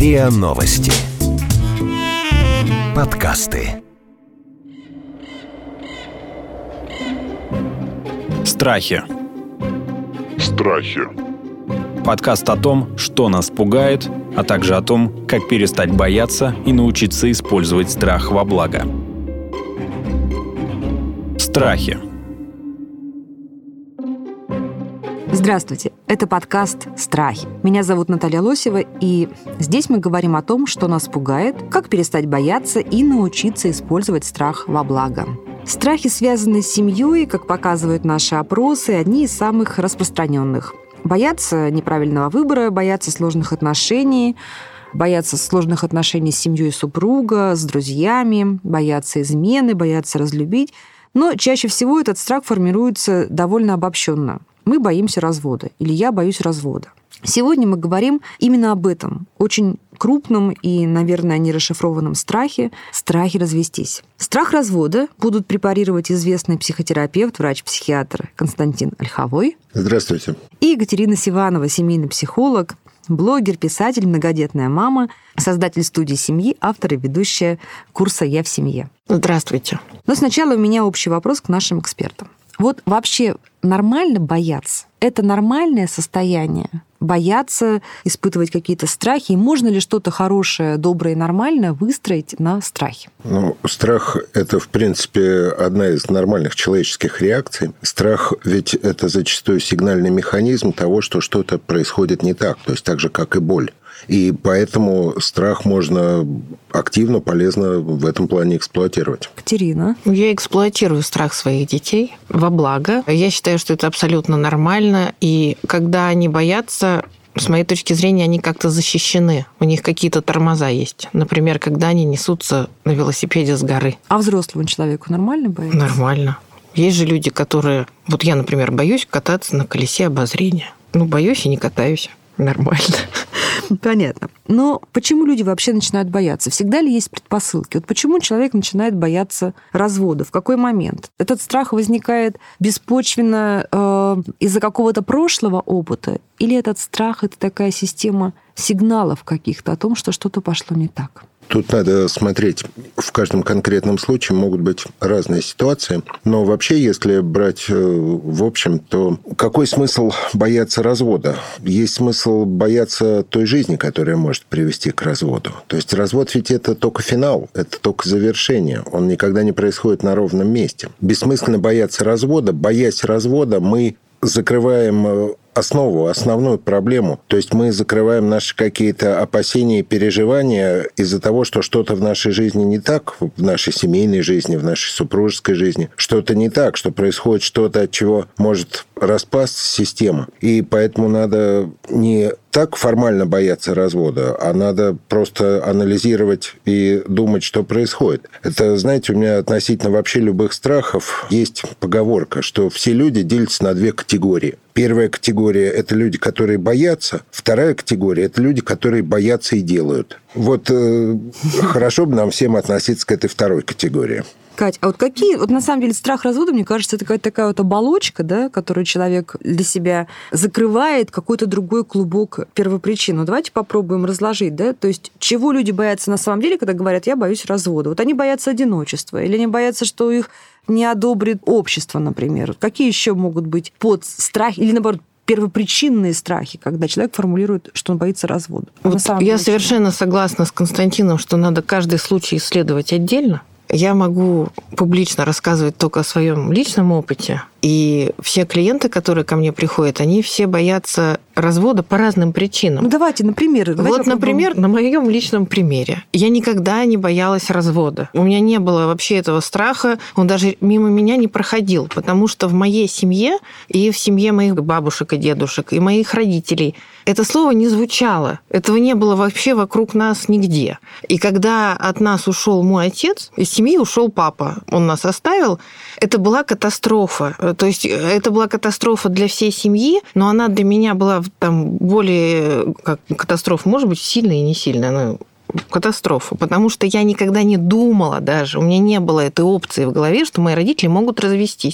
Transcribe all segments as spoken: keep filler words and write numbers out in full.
РИА Новости. Подкасты. Страхи. Страхи. Подкаст о том, что нас пугает, а также о том, как перестать бояться и научиться использовать страх во благо. Страхи. Здравствуйте, это подкаст «Страхи». Меня зовут Наталья Лосева, и здесь мы говорим о том, что нас пугает, как перестать бояться и научиться использовать страх во благо. Страхи, связанные с семьей, как показывают наши опросы, одни из самых распространенных. Боятся неправильного выбора, боятся сложных отношений, боятся сложных отношений с семьей супруга, с друзьями, боятся измены, боятся разлюбить. Но чаще всего этот страх формируется довольно обобщенно. Мы боимся развода, или я боюсь развода. Сегодня мы говорим именно об этом, очень крупном и, наверное, нерасшифрованном страхе – страхе развестись. Страх развода будут препарировать известный психотерапевт, врач-психиатр Константин Ольховой. Здравствуйте. И Екатерина Сиванова, семейный психолог, блогер, писатель, многодетная мама, создатель студии семьи, автор и ведущая курса «Я в семье». Здравствуйте. Но сначала у меня общий вопрос к нашим экспертам. Вот вообще нормально бояться? Это нормальное состояние? Бояться, испытывать какие-то страхи? И можно ли что-то хорошее, доброе и нормальное выстроить на страхе? Ну, страх – это, в принципе, одна из нормальных человеческих реакций. Страх ведь это зачастую сигнальный механизм того, что что-то происходит не так, то есть так же, как и боль. И поэтому страх можно активно, полезно в этом плане эксплуатировать. Катерина? Я эксплуатирую страх своих детей во благо. Я считаю, что это абсолютно нормально. И когда они боятся, с моей точки зрения, они как-то защищены. У них какие-то тормоза есть. Например, когда они несутся на велосипеде с горы. А взрослому человеку нормально бояться? Нормально. Есть же люди, которые... Вот я, например, боюсь кататься на колесе обозрения. Ну, боюсь и не катаюсь. Нормально. Понятно. Но почему люди вообще начинают бояться? Всегда ли есть предпосылки? Вот почему человек начинает бояться развода? В какой момент? Этот страх возникает беспочвенно э, из-за какого-то прошлого опыта? Или этот страх – это такая система сигналов каких-то о том, что что-то пошло не так? Тут надо смотреть. В каждом конкретном случае могут быть разные ситуации. Но вообще, если брать в общем, то какой смысл бояться развода? Есть смысл бояться той жизни, которая может привести к разводу. То есть развод ведь это только финал, это только завершение. Он никогда не происходит на ровном месте. Бессмысленно бояться развода. Боясь развода, мы закрываем основу, основную проблему. То есть мы закрываем наши какие-то опасения и переживания из-за того, что что-то в нашей жизни не так, в нашей семейной жизни, в нашей супружеской жизни. Что-то не так, что происходит что-то, от чего может распасться система. И поэтому надо не так формально бояться развода, а надо просто анализировать и думать, что происходит. Это, знаете, у меня относительно вообще любых страхов есть поговорка, что все люди делятся на две категории. Первая категория – это люди, которые боятся. Вторая категория – это люди, которые боятся и делают. Вот э, хорошо бы нам всем относиться к этой второй категории. Кать, а вот какие... Вот на самом деле страх развода, мне кажется, это какая-то такая вот оболочка, да, которую человек для себя закрывает, какой-то другой клубок первопричину. Давайте попробуем разложить, да, то есть чего люди боятся на самом деле, когда говорят «я боюсь развода». Вот они боятся одиночества, или они боятся, что их не одобрит общество, например. Какие еще могут быть подстрахи, или, наоборот, первопричинные страхи, когда человек формулирует, что он боится развода? Вот я деле, совершенно согласна с Константином, что надо каждый случай исследовать отдельно. Я могу публично рассказывать только о своем личном опыте. И все клиенты, которые ко мне приходят, они все боятся развода по разным причинам. Ну, давайте, например. Давайте вот, например, на моем личном примере. Я никогда не боялась развода. У меня не было вообще этого страха. Он даже мимо меня не проходил. Потому что в моей семье и в семье моих бабушек и дедушек, и моих родителей это слово не звучало. Этого не было вообще вокруг нас нигде. И когда от нас ушел мой отец, из семьи ушел папа, он нас оставил, это была катастрофа. То есть это была катастрофа для всей семьи, но она для меня была там более... Как катастрофа, может быть, сильная и не сильная, но катастрофа, потому что я никогда не думала даже, у меня не было этой опции в голове, что мои родители могут развестись.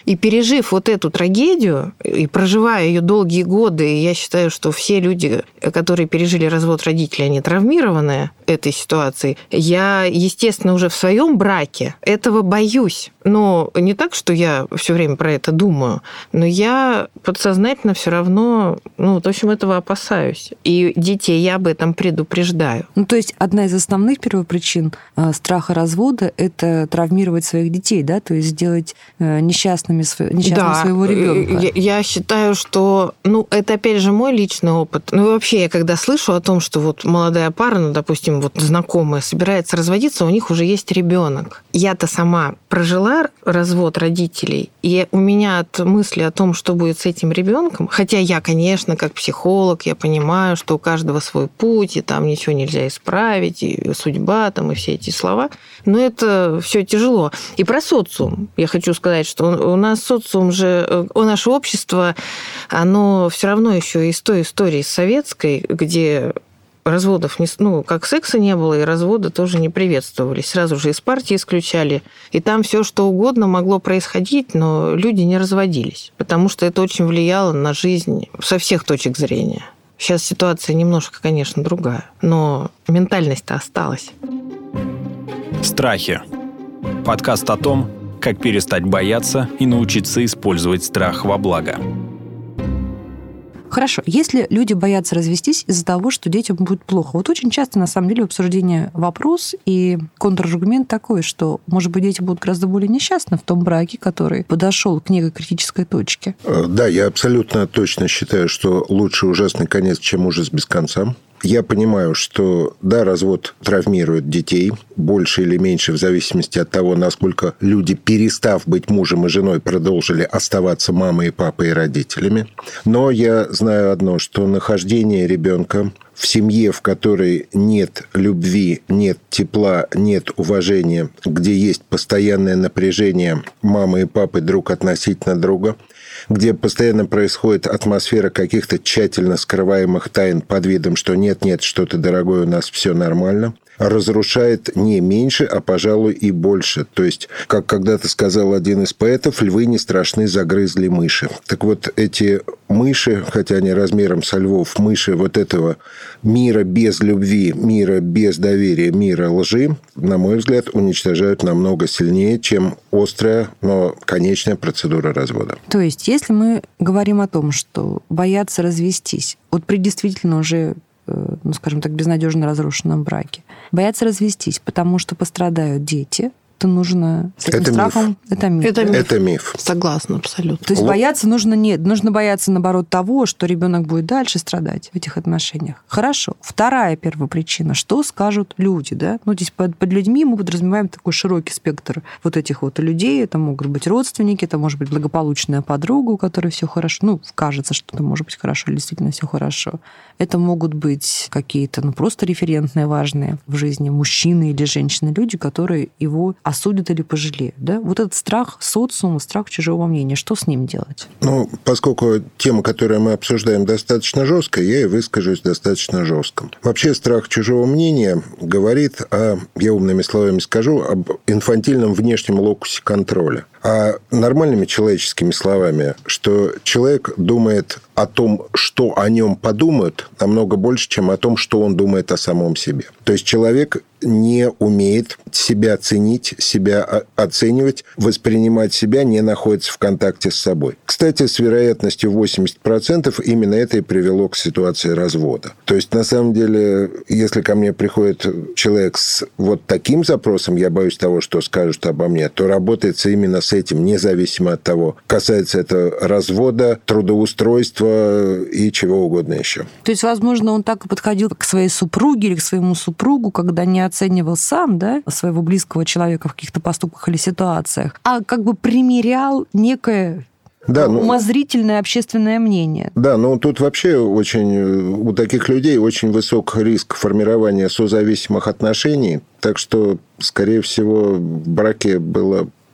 И пережив вот эту трагедию, и проживая ее долгие годы, я считаю, что все люди, которые пережили развод родителей, они травмированные этой ситуацией, я, естественно, уже в своем браке этого боюсь. Но не так, что я все время про это думаю, но я подсознательно все равно, ну, в общем, этого опасаюсь. И детей я об этом предупреждаю. Ну, то есть одна из основных первопричин э, страха развода – это травмировать своих детей, да, то есть сделать э, несчастными, несчастным да, своего ребенка. Я, я считаю, что, ну, это опять же мой личный опыт. Ну, и вообще, я когда слышу о том, что вот молодая пара, ну, допустим, вот знакомая собирается разводиться, у них уже есть ребенок. Я-то сама прожила развод родителей, и у меня от мысли о том, что будет с этим ребенком, хотя я, конечно, как психолог, я понимаю, что у каждого свой путь, и там ничего нельзя исправить, и судьба, там, и все эти слова, но это все тяжело. И про социум. Я хочу сказать, что у нас социум же, у наше общество, оно все равно еще из той истории советской, где разводов, не, ну, как секса не было, и разводы тоже не приветствовались. Сразу же из партии исключали. И там все что угодно могло происходить, но люди не разводились, потому что это очень влияло на жизнь со всех точек зрения. Сейчас ситуация немножко, конечно, другая, но ментальность-то осталась. Страхи. Подкаст о том, как перестать бояться и научиться использовать страх во благо. Хорошо, если люди боятся развестись из-за того, что детям будет плохо, вот очень часто, на самом деле, в обсуждении вопрос и контраргумент такой, что, может быть, дети будут гораздо более несчастны в том браке, который подошел к некой критической точке. Да, я абсолютно точно считаю, что лучше ужасный конец, чем ужас без конца. Я понимаю, что, да, развод травмирует детей больше или меньше в зависимости от того, насколько люди, перестав быть мужем и женой, продолжили оставаться мамой и папой и родителями. Но я знаю одно, что нахождение ребенка в семье, в которой нет любви, нет тепла, нет уважения, где есть постоянное напряжение мамы и папы друг относительно друга, где постоянно происходит атмосфера каких-то тщательно скрываемых тайн под видом, что нет-нет, что-то, дорогое, у нас все нормально, разрушает не меньше, а, пожалуй, и больше. То есть, как когда-то сказал один из поэтов, львы не страшны, загрызли мыши. Так вот, эти мыши, хотя они размером со львов, мыши вот этого мира без любви, мира без доверия, мира лжи, на мой взгляд, уничтожают намного сильнее, чем острая, но конечная процедура развода. То есть, если мы говорим о том, что боятся развестись, вот при действительно уже, ну, скажем так, безнадежно разрушенном браке, боятся развестись, потому что пострадают дети, то нужно с этим это страхом... Миф. Это миф. Это миф. Это миф. Согласна, абсолютно. То есть бояться нужно нет. Нужно бояться, наоборот, того, что ребенок будет дальше страдать в этих отношениях. Хорошо. Вторая первопричина. Что скажут люди? Да? Ну, здесь под, под людьми мы подразумеваем такой широкий спектр вот этих вот людей. Это могут быть родственники, это может быть благополучная подруга, у которой все хорошо. Ну, кажется, что это может быть хорошо, или действительно все хорошо. Это могут быть какие-то, ну, просто референтные, важные в жизни мужчины или женщины, люди, которые его осудят или пожалеют. Да? Вот этот страх социума, страх чужого мнения, что с ним делать? Ну, поскольку тема, которую мы обсуждаем, достаточно жесткая, я и выскажусь достаточно жестко. Вообще, страх чужого мнения говорит о, я умными словами скажу, об инфантильном внешнем локусе контроля. А нормальными человеческими словами, что человек думает о том, что о нем подумают, намного больше, чем о том, что он думает о самом себе. То есть человек не умеет себя ценить, себя оценивать, воспринимать себя, не находится в контакте с собой. Кстати, с вероятностью восемьдесят процентов именно это и привело к ситуации развода. То есть, на самом деле, если ко мне приходит человек с вот таким запросом, я боюсь того, что скажут обо мне, то работается именно с этим, независимо от того, касается это развода, трудоустройства и чего угодно еще. То есть, возможно, он так и подходил к своей супруге или к своему супругу, когда не оценивал сам, да, своего близкого человека в каких-то поступках или ситуациях, а как бы примерял некое да, ну, умозрительное общественное мнение. Да, ну тут вообще очень у таких людей очень высок риск формирования созависимых отношений, так что, скорее всего, в браке было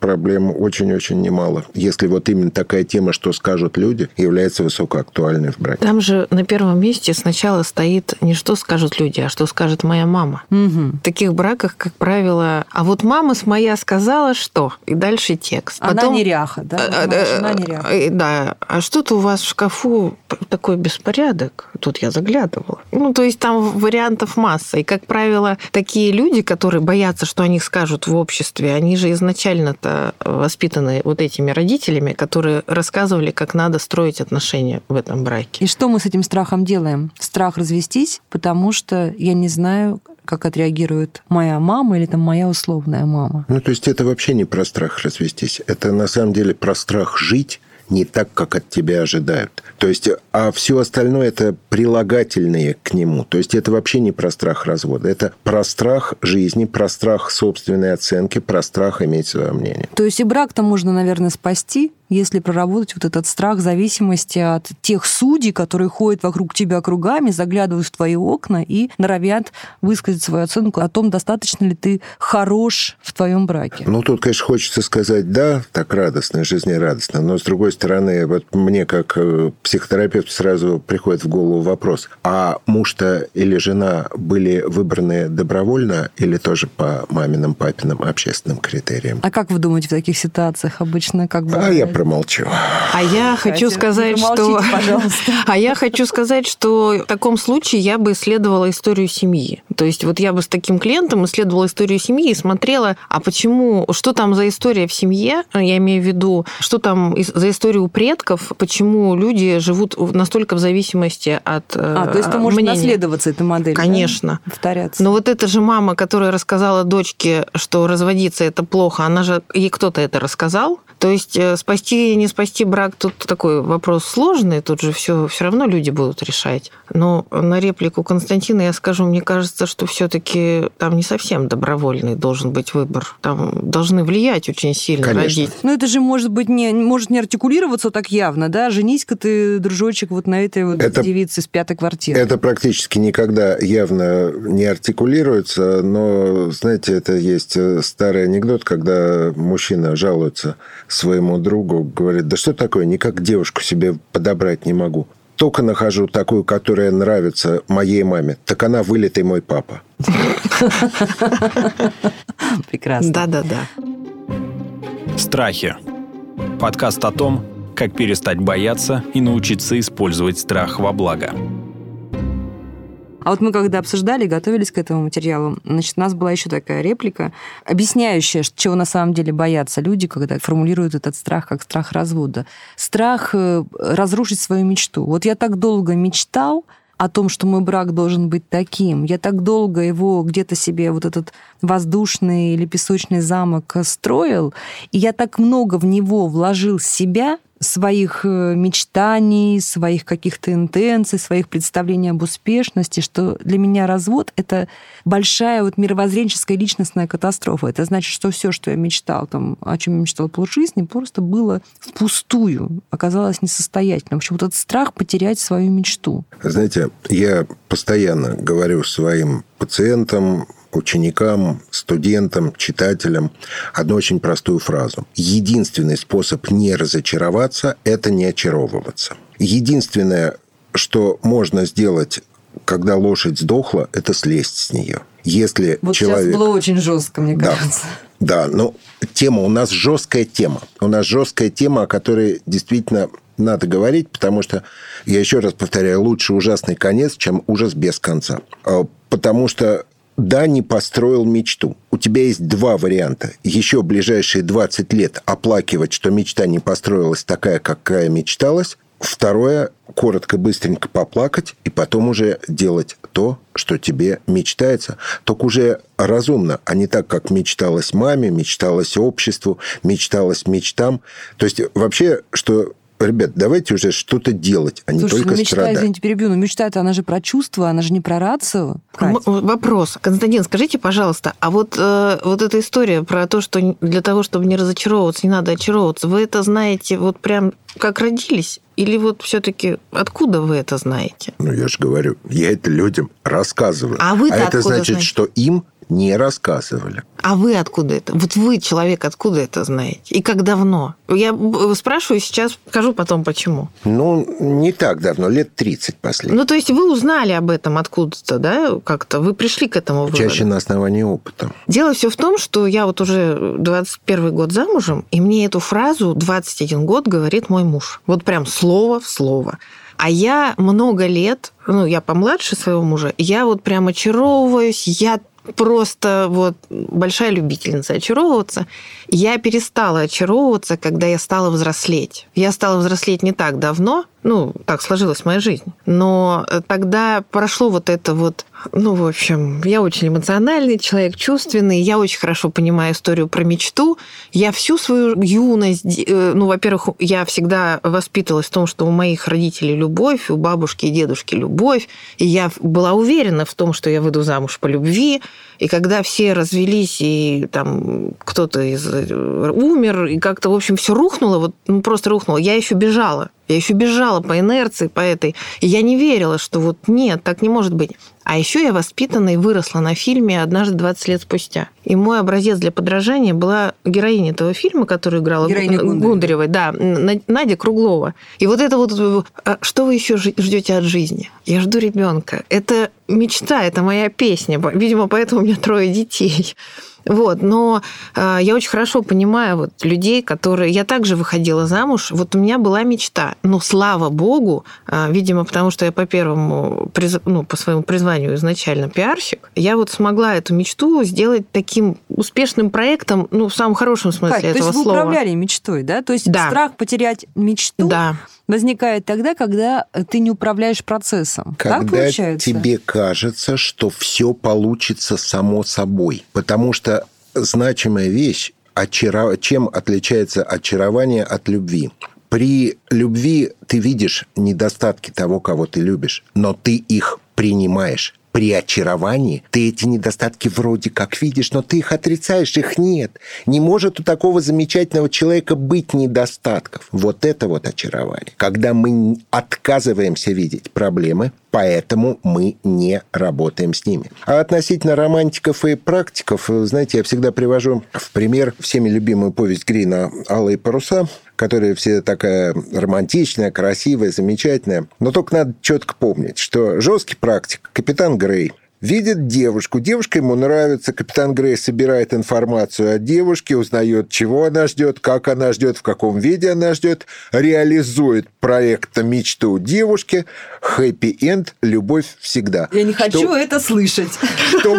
проблем очень-очень немало. Если вот именно такая тема, что скажут люди, является высокоактуальной в браке. Там же на первом месте сначала стоит не что скажут люди, а что скажет моя мама. Угу. В таких браках, как правило, а вот мама с моя сказала что? И дальше текст. Она Потом... неряха, да? Она неряха. Да. А что-то у вас в шкафу такой беспорядок. Тут я заглядывала. Ну, то есть там вариантов масса. И, как правило, такие люди, которые боятся, что о них скажут в обществе, они же изначально-то воспитаны вот этими родителями, которые рассказывали, как надо строить отношения в этом браке. И что мы с этим страхом делаем? Страх развестись, потому что я не знаю, как отреагирует моя мама или там моя условная мама. Ну, то есть это вообще не про страх развестись. Это на самом деле про страх жить не так, как от тебя ожидают. То есть, а все остальное – это прилагательные к нему. То есть, это вообще не про страх развода. Это про страх жизни, про страх собственной оценки, про страх иметь свое мнение. То есть, и брак-то можно, наверное, спасти, если проработать вот этот страх зависимости от тех судей, которые ходят вокруг тебя кругами, заглядывают в твои окна и норовят высказать свою оценку о том, достаточно ли ты хорош в твоем браке. Ну, тут, конечно, хочется сказать, да, так радостно, жизнерадостно, но, с другой стороны, вот мне, как психотерапевту, сразу приходит в голову вопрос, а муж-то или жена были выбраны добровольно или тоже по маминым, папиным общественным критериям? А как вы думаете в таких ситуациях обычно? Как бы... А я промолчу. А я хочу Катя, сказать, что... пожалуйста. А я хочу сказать, что в таком случае я бы исследовала историю семьи. То есть вот я бы с таким клиентом исследовала историю семьи и смотрела, а почему, что там за история в семье, я имею в виду, что там за историю у предков, почему люди живут настолько в зависимости от мнения. А, то есть это может мнения. наследоваться, эта модель, Конечно. Да? Повторяться. Но вот эта же мама, которая рассказала дочке, что разводиться это плохо, она же, ей кто-то это рассказал. То есть спасти, не спасти брак, тут такой вопрос сложный, тут же все, все равно люди будут решать. Но на реплику Константина я скажу, мне кажется, что все-таки там не совсем добровольный должен быть выбор. Там должны влиять очень сильно Конечно. родители. Ну, это же может быть не, может не артикулироваться так явно, да? Женись-ка ты, дружочек, вот на этой вот это, девице с пятой квартиры. Это практически никогда явно не артикулируется, но, знаете, это есть старый анекдот, когда мужчина жалуется своему другу, говорит, да что такое, никак девушку себе подобрать не могу. Только нахожу такую, которая нравится моей маме, так она вылитый мой папа. Прекрасно. Да-да-да. Страхи. Подкаст о том, как перестать бояться и научиться использовать страх во благо. А вот мы когда обсуждали, готовились к этому материалу, значит, у нас была еще такая реплика, объясняющая, чего на самом деле боятся люди, когда формулируют этот страх как страх развода. Страх разрушить свою мечту. Вот я так долго мечтал о том, что мой брак должен быть таким. Я так долго его где-то себе вот этот воздушный или песочный замок строил, и я так много в него вложил себя, своих мечтаний, своих каких-то интенций, своих представлений об успешности, что для меня развод — это большая вот мировоззренческая личностная катастрофа. Это значит, что все, что я мечтал, там, о чем я мечтал полжизни, просто было впустую, оказалось несостоятельным. В общем, вот этот страх потерять свою мечту. Знаете, я постоянно говорю своим пациентам, ученикам, студентам, читателям одну очень простую фразу. Единственный способ не разочароваться – это не очаровываться. Единственное, что можно сделать, когда лошадь сдохла, это слезть с нее. Если вот человек... сейчас было очень жестко, мне да. кажется. Да, но тема, у нас жесткая тема. У нас жесткая тема, о которой действительно надо говорить, потому что, я еще раз повторяю, лучше ужасный конец, чем ужас без конца. Потому что да, не построил мечту. У тебя есть два варианта. Еще ближайшие двадцать лет оплакивать, что мечта не построилась такая, какая мечталась. Второе, коротко, быстренько поплакать, и потом уже делать то, что тебе мечтается. Только уже разумно, а не так, как мечталось маме, мечталось обществу, мечталось мечтам. То есть вообще, что... Ребят, давайте уже что-то делать, а не Слушай, только ну, мечта, страдать. Извините, перебью, но мечта-то, она же про чувства, она же не про рацию. М- вопрос. Константин, скажите, пожалуйста, а вот, э, вот эта история про то, что для того, чтобы не разочаровываться, не надо очаровываться, вы это знаете вот прям как родились? Или вот все-таки откуда вы это знаете? Ну, я же говорю, я это людям рассказываю. А вы-то А это откуда значит, знаете? что им не рассказывали. А вы откуда это? Вот вы, человек, откуда это знаете? И как давно? Я спрашиваю сейчас, скажу потом, почему. Ну, не так давно, лет тридцать последних. Ну, то есть вы узнали об этом откуда-то, да, как-то? Вы пришли к этому выводу? Чаще на основании опыта. Дело все в том, что я вот уже двадцать первый год замужем, и мне эту фразу двадцать один год говорит мой муж. Вот прям слово в слово. А я много лет, ну, я помладше своего мужа, я вот прям очаровываюсь, я просто вот большая любительница очаровываться. Я перестала очаровываться, когда я стала взрослеть. Я стала взрослеть не так давно, ну, так сложилась моя жизнь. Но тогда прошло вот это вот, ну, в общем, я очень эмоциональный человек, чувственный, я очень хорошо понимаю историю про мечту. Я всю свою юность, ну, во-первых, я всегда воспитывалась в том, что у моих родителей любовь, у бабушки и дедушки любовь, и я была уверена в том, что я выйду замуж по любви. И когда все развелись, и там кто-то из умер, и как-то, в общем, все рухнуло, вот ну, просто рухнуло, я еще бежала. Я еще бежала по инерции, по этой. И я не верила, что вот нет, так не может быть. А еще я воспитана и выросла на фильме «Однажды двадцать лет спустя». И мой образец для подражания была героиня этого фильма, которую играла Героиня Гундаревой, да, Надя Круглова. И вот это вот, что вы еще ждете от жизни? Я жду ребенка. Это мечта, это моя песня. Видимо, поэтому у меня трое детей. Вот, но э, я очень хорошо понимаю вот людей, которые... Я также выходила замуж, вот у меня была мечта, но слава богу, э, видимо, потому что я по первому, приз... ну, по своему призванию изначально пиарщик, я вот смогла эту мечту сделать таким успешным проектом, ну, в самом хорошем смысле Кать, этого слова. То есть вы управляли мечтой, да? То есть да. страх потерять мечту... Да. возникает тогда, когда ты не управляешь процессом. Когда так получается? тебе кажется, что все получится само собой. Потому что значимая вещь, очаров... чем отличается очарование от любви? При любви ты видишь недостатки того, кого ты любишь, но ты их принимаешь. При очаровании ты эти недостатки вроде как видишь, но ты их отрицаешь, их нет. Не может у такого замечательного человека быть недостатков. Вот это вот очарование. Когда мы отказываемся видеть проблемы, поэтому мы не работаем с ними. А относительно романтиков и практиков, знаете, я всегда привожу в пример всеми любимую повесть Грина «Алые паруса», которая все такая романтичная, красивая, замечательная. Но только надо четко помнить, что жесткий практик, капитан Грей, видит девушку, девушка ему нравится, капитан Грей собирает информацию о девушке, узнает, чего она ждет, как она ждет, в каком виде она ждет, реализует проект мечту девушки, хэппи-энд, любовь всегда. Я не хочу что, это слышать. Что,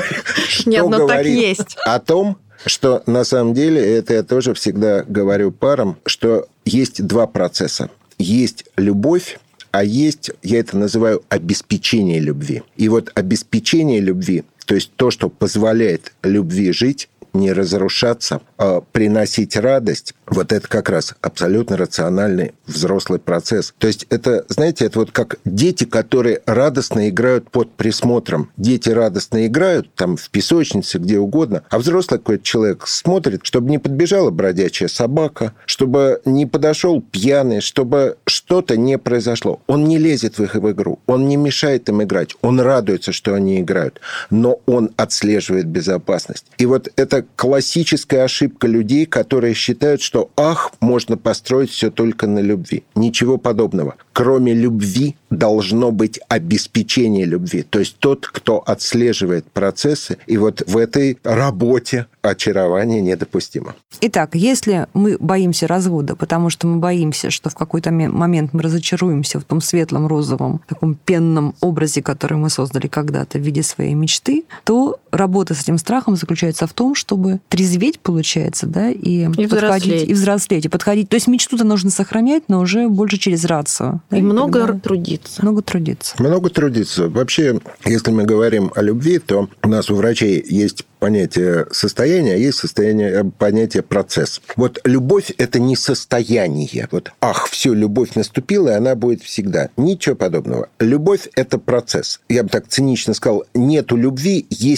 Нет, но так есть. О том, что на самом деле, это я тоже всегда говорю парам, что есть два процесса. Есть любовь, а есть, я это называю, обеспечение любви. И вот обеспечение любви, то есть то, что позволяет любви жить, не разрушаться, а приносить радость, вот это как раз абсолютно рациональный взрослый процесс. То есть это, знаете, это вот как дети, которые радостно играют под присмотром. Дети радостно играют там в песочнице, где угодно, а взрослый какой-то человек смотрит, чтобы не подбежала бродячая собака, чтобы не подошел пьяный, чтобы что-то не произошло. Он не лезет в их в игру, он не мешает им играть, он радуется, что они играют, но он отслеживает безопасность. И вот это классическая ошибка людей, которые считают, что, ах, можно построить все только на любви. Ничего подобного. Кроме любви должно быть обеспечение любви. То есть тот, кто отслеживает процессы, и вот в этой работе очарование недопустимо. Итак, если мы боимся развода, потому что мы боимся, что в какой-то момент мы разочаруемся в том светлом, розовом, таком пенном образе, который мы создали когда-то в виде своей мечты, то работа с этим страхом заключается в том, чтобы трезветь, получается, да, и, и подходить, взрослеть. и взрослеть, и подходить. То есть мечту-то нужно сохранять, но уже больше через рацию. И да, много тогда... трудиться. Много трудиться. Много трудиться. Вообще, если мы говорим о любви, то у нас у врачей есть понятие состояния, а есть состояние, понятие процесс. Вот любовь – это не состояние. Вот, ах, все, любовь наступила, и она будет всегда. Ничего подобного. Любовь – это процесс. Я бы так цинично сказал, нету любви, есть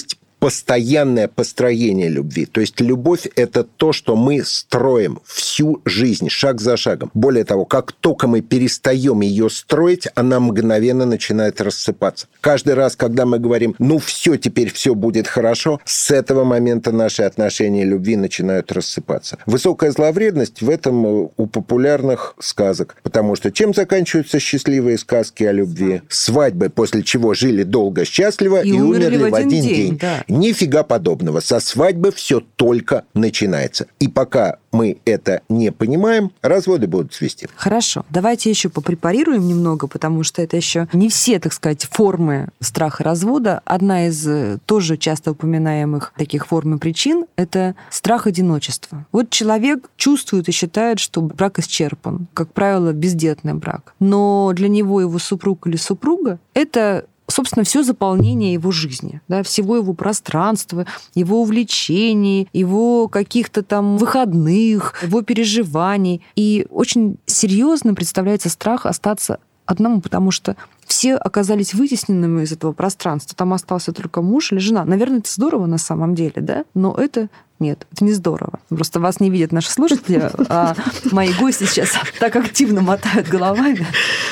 постоянное построение любви. То есть любовь – это то, что мы строим всю жизнь, шаг за шагом. Более того, как только мы перестаем ее строить, она мгновенно начинает рассыпаться. Каждый раз, когда мы говорим, ну все, теперь все будет хорошо, с этого момента наши отношения любви начинают рассыпаться. Высокая зловредность в этом у популярных сказок. Потому что чем заканчиваются счастливые сказки о любви? Свадьбы, после чего жили долго, счастливо и, и умерли в один день. день. Да. Нифига подобного. Со свадьбы все только начинается. И пока мы это не понимаем, разводы будут свести. Хорошо. Давайте еще попрепарируем немного, потому что это еще не все, так сказать, формы страха развода. Одна из тоже часто упоминаемых таких форм и причин – это страх одиночества. Вот человек чувствует и считает, что брак исчерпан. Как правило, бездетный брак. Но для него его супруг или супруга – это собственно, все заполнение его жизни, да, всего его пространства, его увлечений, его каких-то там выходных, его переживаний. И очень серьезно представляется страх остаться одному, потому что все оказались вытесненными из этого пространства. Там остался только муж или жена. Наверное, это здорово на самом деле, да? Но это нет, это не здорово. Просто вас не видят наши слушатели, а мои гости сейчас так активно мотают головами,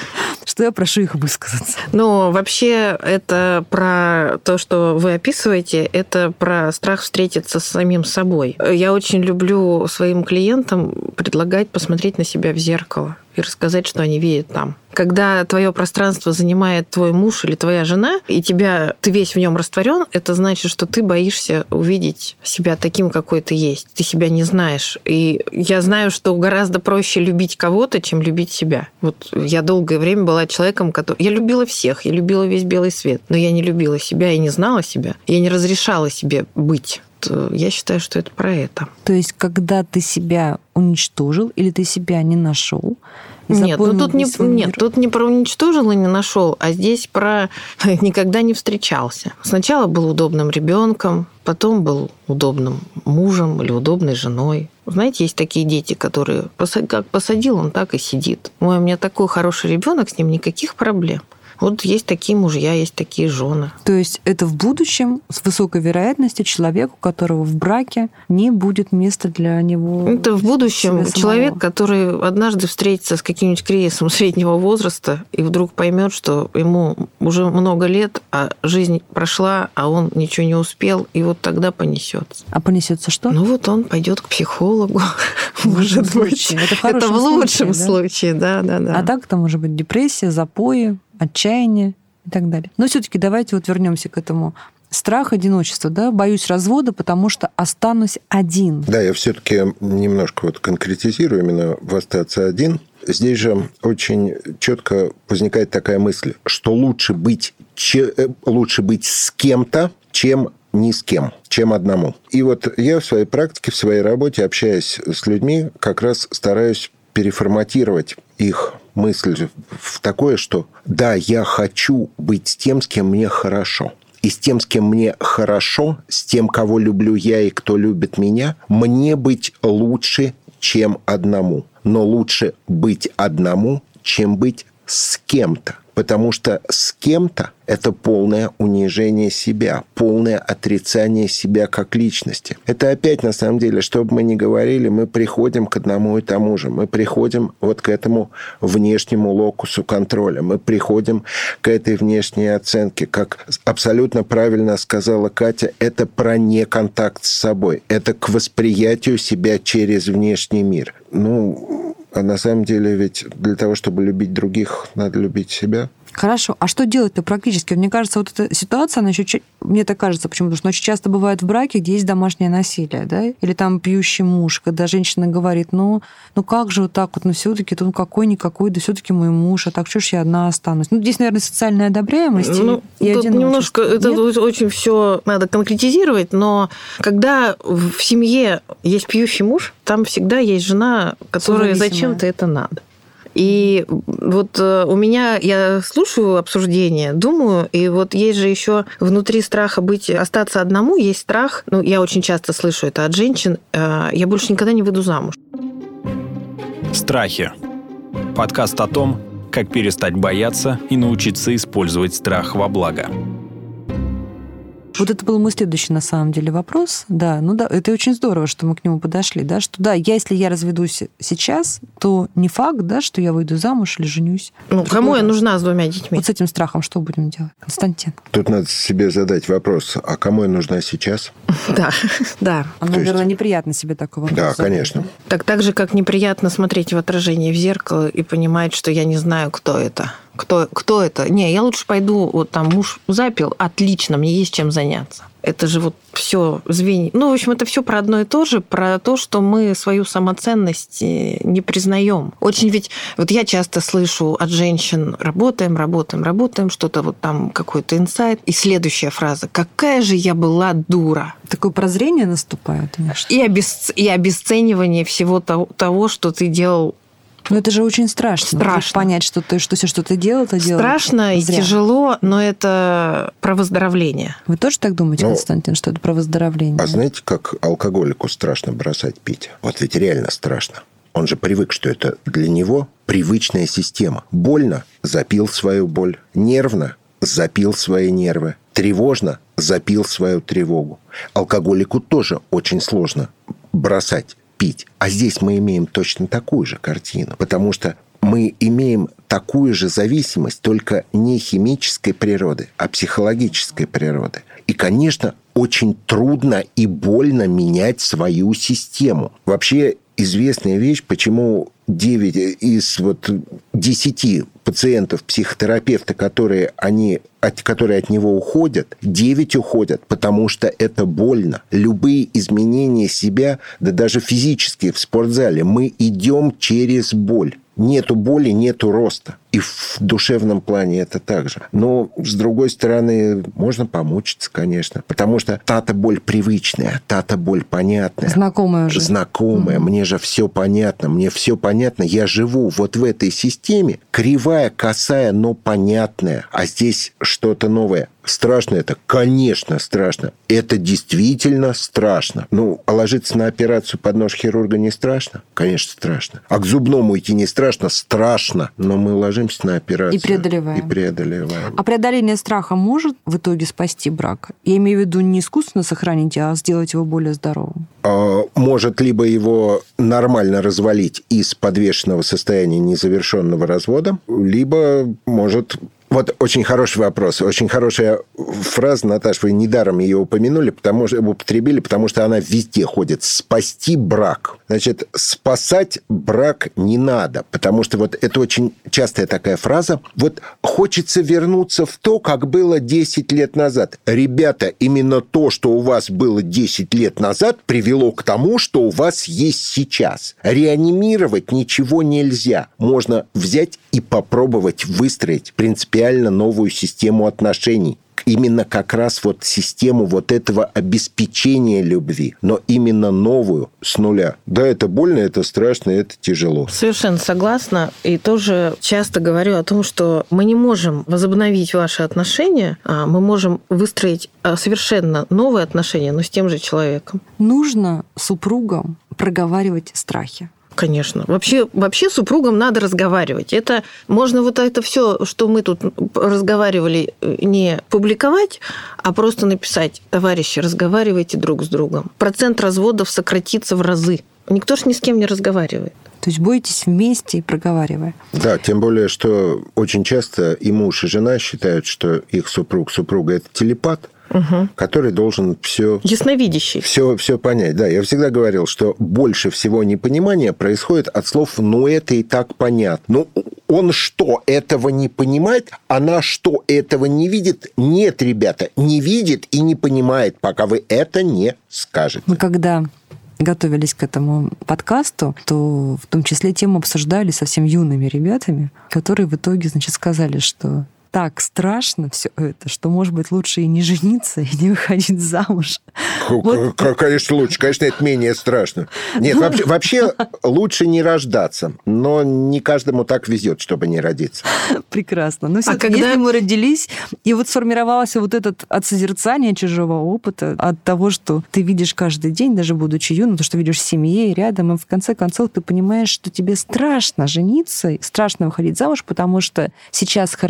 что я прошу их высказаться. Ну, вообще, это про то, что вы описываете, это про страх встретиться с самим собой. Я очень люблю своим клиентам предлагать посмотреть на себя в зеркало и рассказать, что они видят там. Когда твое пространство занимает твой муж или твоя жена, и тебя, ты весь в нем растворен, это значит, что ты боишься увидеть себя таким, какой ты есть. Ты себя не знаешь. И я знаю, что гораздо проще любить кого-то, чем любить себя. Вот я долгое время была человеком, который... Я любила всех, я любила весь белый свет, но я не любила себя и не знала себя. Я не разрешала себе быть. Я считаю, что это про это. То есть, когда ты себя уничтожил или ты себя не нашел? Нет, ну тут не, нет, тут не про уничтожил и не нашел, а здесь про никогда не встречался. Сначала был удобным ребенком, потом был удобным мужем или удобной женой. Знаете, есть такие дети, которые как посадил, он так и сидит. Ой, у меня такой хороший ребенок, с ним никаких проблем. Вот есть такие мужья, есть такие жены. То есть это в будущем с высокой вероятностью человек, у которого в браке не будет места для него. Это в будущем человек, который однажды встретится с каким-нибудь кризисом среднего возраста и вдруг поймет, что ему уже много лет, а жизнь прошла, а он ничего не успел, и вот тогда понесется. А понесется что? Ну вот он пойдет к психологу. Может быть. Это в лучшем случае, да, да, да. А так это может быть депрессия, запои, отчаяние и так далее. Но все-таки давайте вот вернемся к этому. Страх одиночества, да, боюсь развода, потому что останусь один. Да, я все-таки немножко вот конкретизирую именно в остаться один. Здесь же очень четко возникает такая мысль, что лучше быть, че, лучше быть с кем-то, чем ни с кем, чем одному. И вот я в своей практике, в своей работе, общаясь с людьми, как раз стараюсь переформатировать их мысль в такое, что да, я хочу быть с тем, с кем мне хорошо. И с тем, с кем мне хорошо, с тем, кого люблю я и кто любит меня, мне быть лучше, чем одному. Но лучше быть одному, чем быть с кем-то. Потому что с кем-то это полное унижение себя, полное отрицание себя как личности. Это опять, на самом деле, что бы мы ни говорили, мы приходим к одному и тому же. Мы приходим вот к этому внешнему локусу контроля. Мы приходим к этой внешней оценке. Как абсолютно правильно сказала Катя, это про неконтакт с собой. Это к восприятию себя через внешний мир. Ну... А на самом деле ведь для того, чтобы любить других, надо любить себя. Хорошо. А что делать-то практически? Мне кажется, вот эта ситуация, она еще... Мне так кажется, почему-то, что очень часто бывает в браке, где есть домашнее насилие, да? Или там пьющий муж, когда женщина говорит, ну, ну как же вот так вот, ну все-таки, ну какой-никакой, да все-таки мой муж, а так что ж я одна останусь? Ну, здесь, наверное, социальная одобряемость ну, и тут немножко, это Нет? очень все надо конкретизировать, но когда в семье есть пьющий муж, там всегда есть жена, которая зачем-то это надо. И вот у меня, я слушаю обсуждения, думаю, и вот есть же еще внутри страха быть, остаться одному, есть страх, ну, я очень часто слышу это от женщин, я больше никогда не выйду замуж. Страхи. Подкаст о том, как перестать бояться и научиться использовать страх во благо. Вот это был мой следующий, на самом деле, вопрос. Да, ну да, это очень здорово, что мы к нему подошли, да, что да, я, если я разведусь сейчас, то не факт, да, что я выйду замуж или женюсь. Ну, кому я нужна с двумя детьми? Вот с этим страхом что будем делать? Константин. Тут надо себе задать вопрос, а кому я нужна сейчас? Да, да. Наверное, неприятно себе такой вопрос. Да, конечно. Так, так же, как неприятно смотреть в отражение в зеркало и понимать, что я не знаю, кто это. Кто, кто это? Не, я лучше пойду, вот там муж запил, отлично, мне есть чем заняться. Это же вот все звенья. Ну, в общем, это все про одно и то же, про то, что мы свою самоценность не признаем. Очень ведь... Вот я часто слышу от женщин: работаем, работаем, работаем, что-то вот там, какой-то инсайт. И следующая фраза: какая же я была дура. Такое прозрение наступает, конечно. И, обесц... и обесценивание всего того, того, что ты делал. Но это же очень страшно. Страшно. Понять, что ты, что, что ты делал, ты делал. Страшно и тяжело, но это про выздоровление. Вы тоже так думаете, ну, Константин, что это про выздоровление? А знаете, как алкоголику страшно бросать пить? Вот ведь реально страшно. Он же привык, что это для него привычная система. Больно – запил свою боль. Нервно – запил свои нервы. Тревожно – запил свою тревогу. Алкоголику тоже очень сложно бросать пить. А здесь мы имеем точно такую же картину, потому что мы имеем такую же зависимость, только не химической природы, а психологической природы. И, конечно, очень трудно и больно менять свою систему. Вообще известная вещь, почему девять из вот десяти пациентов психотерапевта, которые, они, от, которые от него уходят, девять уходят, потому что это больно. Любые изменения себя, да даже физические в спортзале, мы идем через боль. Нету боли, нету роста. И в душевном плане это так же. Но, с другой стороны, можно помучиться, конечно. Потому что та-то боль привычная, та-то боль понятная. Знакомая уже. Знакомая. Mm-hmm. Мне же все понятно. Мне все понятно. Я живу вот в этой системе. Кривая, косая, но понятная. А здесь что-то новое. Страшно это? Конечно, страшно. Это действительно страшно. Ну, а ложиться на операцию под нож хирурга не страшно? Конечно, страшно. А к зубному идти не страшно? Страшно. Но мы ложимся на операцию. И преодолеваем. И преодолеваем. А преодоление страха может в итоге спасти брак? Я имею в виду не искусственно сохранить, а сделать его более здоровым. А, может либо его нормально развалить из подвешенного состояния незавершенного развода, либо может... Вот очень хороший вопрос, очень хорошая фраза, Наташа, вы недаром ее упомянули, потому что употребили, потому что она везде ходит. Спасти брак. Значит, спасать брак не надо, потому что вот это очень частая такая фраза. Вот хочется вернуться в то, как было десять лет назад. Ребята, именно то, что у вас было десять лет назад, привело к тому, что у вас есть сейчас. Реанимировать ничего нельзя. Можно взять и попробовать выстроить принципиально новую систему отношений. Именно как раз вот систему вот этого обеспечения любви, но именно новую, с нуля. Да, это больно, это страшно, это тяжело. Совершенно согласна. И тоже часто говорю о том, что мы не можем возобновить ваши отношения, а мы можем выстроить совершенно новые отношения, но с тем же человеком. Нужно супругам проговаривать страхи. Конечно. Вообще, вообще супругам надо разговаривать. Это можно вот это все, что мы тут разговаривали, не публиковать, а просто написать: товарищи, разговаривайте друг с другом. Процент разводов сократится в разы. Никто ж ни с кем не разговаривает. То есть бойтесь вместе и проговаривая. Да, тем более, что очень часто и муж, и жена считают, что их супруг, супруга – это телепат, угу. который должен все... Ясновидящий. Все, все понять. Да, я всегда говорил, что больше всего непонимания происходит от слов «ну, это и так понятно». Ну, он что, этого не понимает? Она что, этого не видит? Нет, ребята, не видит и не понимает, пока вы это не скажете. Мы когда готовились к этому подкасту, то в том числе тему обсуждали со совсем юными ребятами, которые в итоге, значит, сказали, что так страшно все это, что, может быть, лучше и не жениться, и не выходить замуж. Вот. Конечно, лучше. Конечно, это менее страшно. Нет, ну... вообще, вообще лучше не рождаться, но не каждому так везет, чтобы не родиться. Прекрасно. Но а когда... если мы родились, и вот сформировался вот этот от созерцания чужого опыта, от того, что ты видишь каждый день, даже будучи юным, то, что видишь в семье и рядом, и в конце концов ты понимаешь, что тебе страшно жениться, страшно выходить замуж, потому что сейчас хорошо,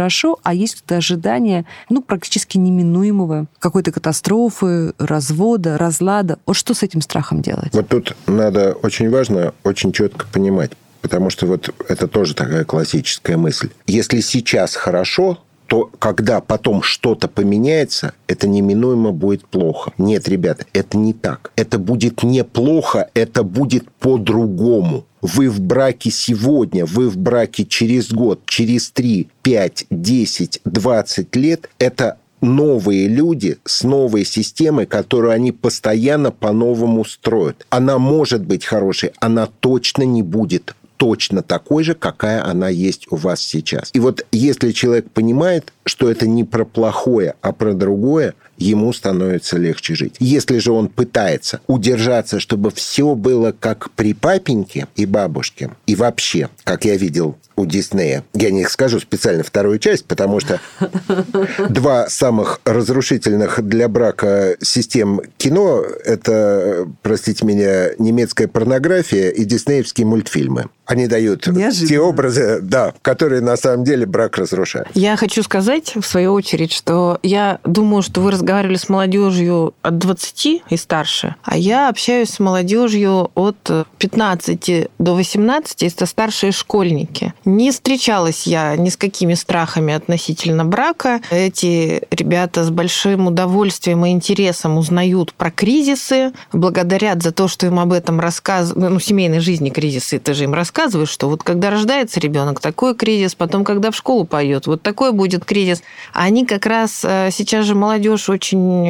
а есть это ожидание, ну, практически неминуемого какой-то катастрофы, развода, разлада. Вот что с этим страхом делать? Вот тут надо очень важно, очень четко понимать, потому что вот это тоже такая классическая мысль. Если сейчас хорошо, то когда потом что-то поменяется, это неминуемо будет плохо. Нет, ребята, это не так. Это будет неплохо, это будет по-другому. Вы в браке сегодня, вы в браке через год, через три, пять, десять, двадцать лет. Это новые люди с новой системой, которую они постоянно по-новому строят. Она может быть хорошей, она точно не будет точно такой же, какая она есть у вас сейчас. И вот если человек понимает, что это не про плохое, а про другое, ему становится легче жить. Если же он пытается удержаться, чтобы все было как при папеньке и бабушке, и вообще, как я видел у Диснея, я не скажу специально вторую часть, потому что два самых разрушительных для брака систем кино – это, простите меня, немецкая порнография и диснеевские мультфильмы. Они дают Неожиданно. Те образы, да, которые на самом деле брак разрушают. Я хочу сказать, в свою очередь, что я думаю, что вы разговаривали с молодежью от двадцати и старше, а я общаюсь с молодежью от пятнадцати до восемнадцати, это старшие школьники. Не встречалась я ни с какими страхами относительно брака. Эти ребята с большим удовольствием и интересом узнают про кризисы, благодарят за то, что им об этом рассказывают. Ну, семейной жизни кризисы, ты же им рассказываешь, что вот когда рождается ребенок, такой кризис, потом, когда в школу пойдет, вот такой будет кризис. А они как раз сейчас же молодежь очень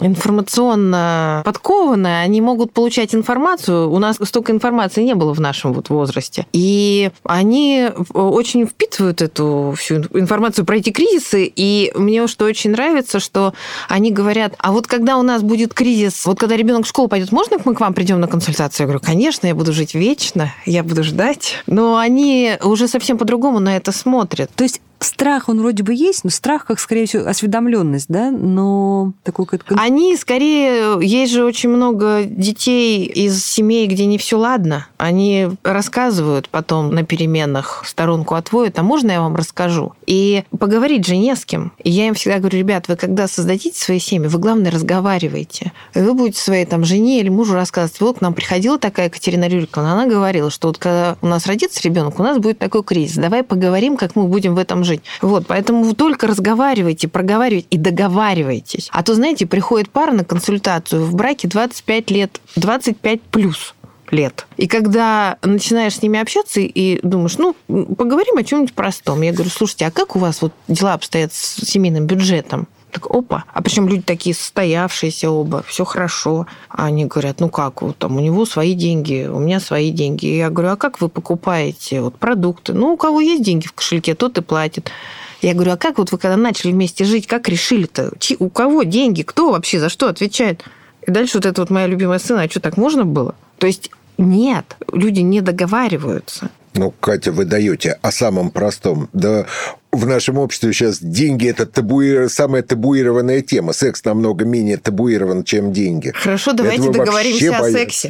информационно подкованная, они могут получать информацию. У нас столько информации не было в нашем вот возрасте. И они очень впитывают эту всю информацию про эти кризисы. И мне что очень нравится, что они говорят, а вот когда у нас будет кризис, вот когда ребенок в школу пойдет, можно мы к вам придем на консультацию? Я говорю, конечно, я буду жить вечно, я буду ждать. Но они уже совсем по-другому на это смотрят. То есть страх, он вроде бы есть, но страх, как, скорее всего, осведомленность, да, но такой как... Они, скорее, есть же очень много детей из семей, где не все ладно. Они рассказывают потом на переменах, в сторонку отводят, а можно я вам расскажу? И поговорить же не с кем. И я им всегда говорю, ребят, вы когда создадите свои семьи, вы, главное, разговаривайте. И вы будете своей там жене или мужу рассказывать, вот к нам приходила такая Екатерина Рюриковна, она говорила, что вот когда у нас родится ребенок, у нас будет такой кризис. Давай поговорим, как мы будем в этом жить. Вот, поэтому вы только разговаривайте, проговаривайте и договаривайтесь. А то, знаете, приходит пара на консультацию в браке двадцать пять лет, двадцать пять плюс лет. И когда начинаешь с ними общаться и думаешь, ну, поговорим о чем-нибудь простом. Я говорю, слушайте, а как у вас вот дела обстоят с семейным бюджетом? Так, опа. А причем люди такие состоявшиеся оба, все хорошо. А они говорят, ну как, вот там у него свои деньги, у меня свои деньги. И я говорю, а как вы покупаете вот продукты? Ну, у кого есть деньги в кошельке, тот и платит. Я говорю, а как вот вы когда начали вместе жить, как решили-то? У кого деньги? Кто вообще за что отвечает? И дальше вот это вот моя любимая сцена, а что, так можно было? То есть нет, люди не договариваются. Ну, Катя, вы даете о самом простом. Да в нашем обществе сейчас деньги – это табуир... самая табуированная тема. Секс намного менее табуирован, чем деньги. Хорошо, давайте договоримся о сексе.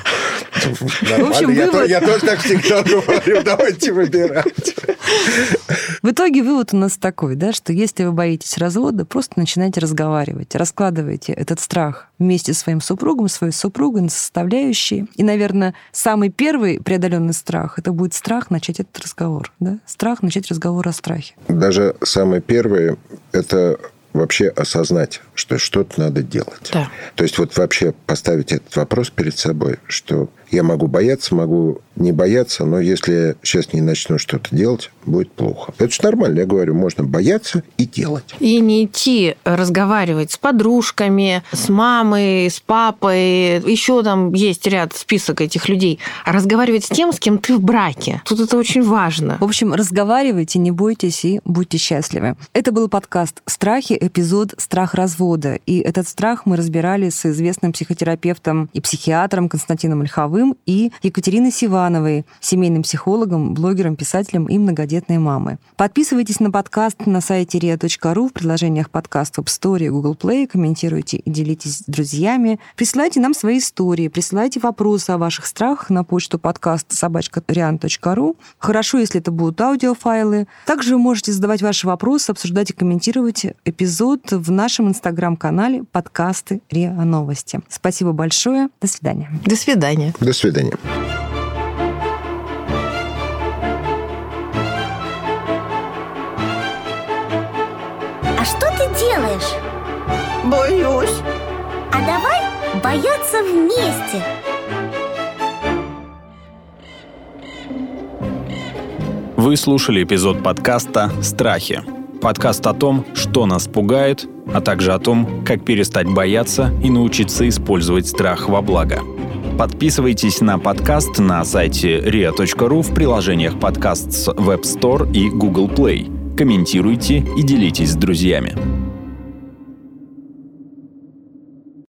Нормально, я, я тоже так всегда говорю, давайте выбирать. В итоге вывод у нас такой, да, что если вы боитесь развода, просто начинайте разговаривать, раскладывайте этот страх вместе с своим супругом, своей супругой на составляющие. И, наверное, самый первый преодоленный страх – это будет страх начать этот разговор. Да? Страх начать разговор о страхе. Даже самый первый – это вообще осознать, что что-то надо делать. Да. То есть вот вообще поставить этот вопрос перед собой, что я могу бояться, могу не бояться, но если я сейчас не начну что-то делать, будет плохо. Это же нормально, я говорю, можно бояться и делать. И не идти разговаривать с подружками, с мамой, с папой, еще там есть ряд, список этих людей, а разговаривать с тем, с кем ты в браке. Тут это очень важно. В общем, разговаривайте, не бойтесь и будьте счастливы. Это был подкаст «Страхи», эпизод «Страх развода». развода. И этот страх мы разбирали с известным психотерапевтом и психиатром Константином Ольховым и Екатериной Сивановой, семейным психологом, блогером, писателем и многодетной мамой. Подписывайтесь на подкаст на сайте риа точка ру, в приложениях подкаст в App Store и Google Play, комментируйте и делитесь с друзьями. Присылайте нам свои истории, присылайте вопросы о ваших страхах на почту подкаст собачка риан точка ру. Хорошо, если это будут аудиофайлы. Также вы можете задавать ваши вопросы, обсуждать и комментировать эпизод в нашем инстаграм-канале подкасты РИА Новости. Спасибо большое. До свидания. До свидания. До свидания. А что ты делаешь? Боюсь. А давай бояться вместе. Вы слушали эпизод подкаста «Страхи». Подкаст о том, что нас пугает, а также о том, как перестать бояться и научиться использовать страх во благо. Подписывайтесь на подкаст на сайте риа точка ру, в приложениях подкаст в App Store и Google Play. Комментируйте и делитесь с друзьями.